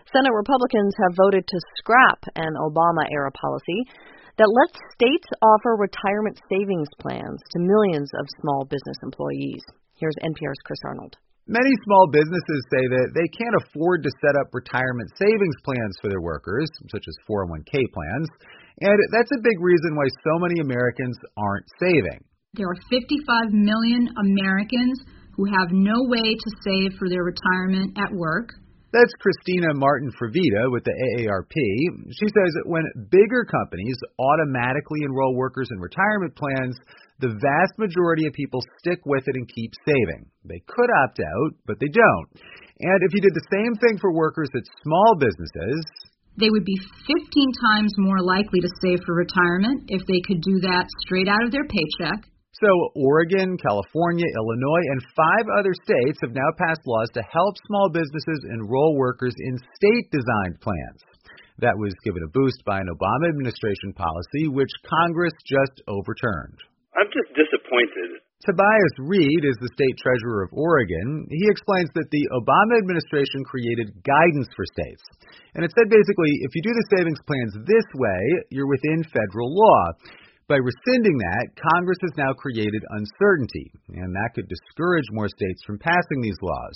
Senate Republicans have voted to scrap an Obama-era policy that lets states offer retirement savings plans to millions of small business employees. Here's NPR's Chris Arnold. Many small businesses say that they can't afford to set up retirement savings plans for their workers, such as 401k plans, and that's a big reason why so many Americans aren't saving. There are 55 million Americans who have no way to save for their retirement at work. That's Christina Martin-Frevita with the AARP. She says that when bigger companies automatically enroll workers in retirement plans, the vast majority of people stick with it and keep saving. They could opt out, but they don't. And if you did the same thing for workers at small businesses, they would be 15 times more likely to save for retirement if they could do that straight out of their paycheck. So Oregon, California, Illinois, and 5 other states have now passed laws to help small businesses enroll workers in state-designed plans. That was given a boost by an Obama administration policy, which Congress just overturned. I'm just disappointed. Tobias Reed is the state treasurer of Oregon. He explains that the Obama administration created guidance for states. And it said basically, if you do the savings plans this way, you're within federal law. By rescinding that, Congress has now created uncertainty, and that could discourage more states from passing these laws.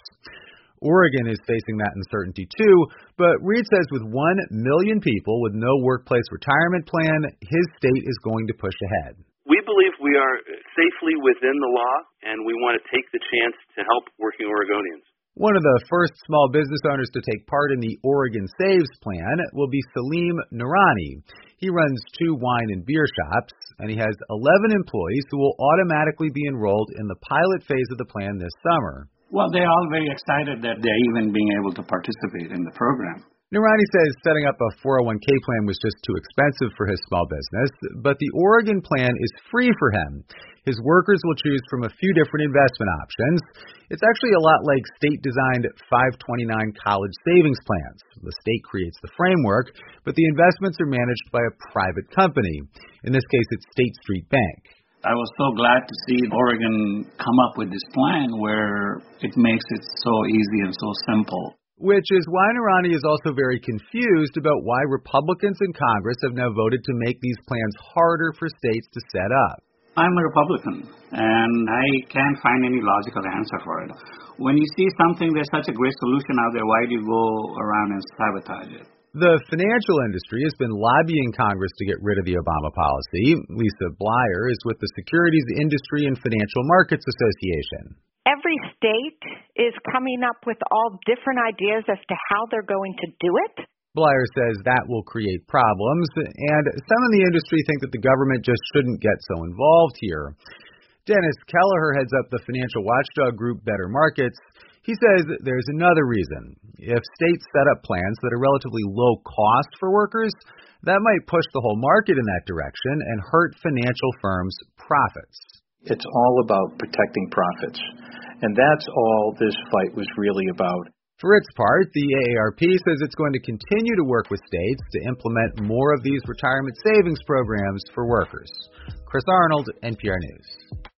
Oregon is facing that uncertainty too, but Reed says with 1 million people with no workplace retirement plan, his state is going to push ahead. We believe we are safely within the law, and we want to take the chance to help working Oregonians. One of the first small business owners to take part in the Oregon Saves plan will be Salim Noorani. He runs 2 wine and beer shops, and he has 11 employees who will automatically be enrolled in the pilot phase of the plan this summer. Well, they're all very excited that they're even being able to participate in the program. Noorani says setting up a 401k plan was just too expensive for his small business, but the Oregon plan is free for him. His workers will choose from a few different investment options. It's actually a lot like state-designed 529 college savings plans. The state creates the framework, but the investments are managed by a private company. In this case, it's State Street Bank. I was so glad to see Oregon come up with this plan where it makes it so easy and so simple. Which is why Noorani is also very confused about why Republicans in Congress have now voted to make these plans harder for states to set up. I'm a Republican, and I can't find any logical answer for it. When you see something, there's such a great solution out there, why do you go around and sabotage it? The financial industry has been lobbying Congress to get rid of the Obama policy. Lisa Bleier is with the Securities Industry and Financial Markets Association. Every state is coming up with all different ideas as to how they're going to do it. Bleier says that will create problems, and some in the industry think that the government just shouldn't get so involved here. Dennis Kelleher heads up the financial watchdog group Better Markets. He says there's another reason. If states set up plans that are relatively low cost for workers, that might push the whole market in that direction and hurt financial firms' profits. It's all about protecting profits, and that's all this fight was really about. For its part, the AARP says it's going to continue to work with states to implement more of these retirement savings programs for workers. Chris Arnold, NPR News.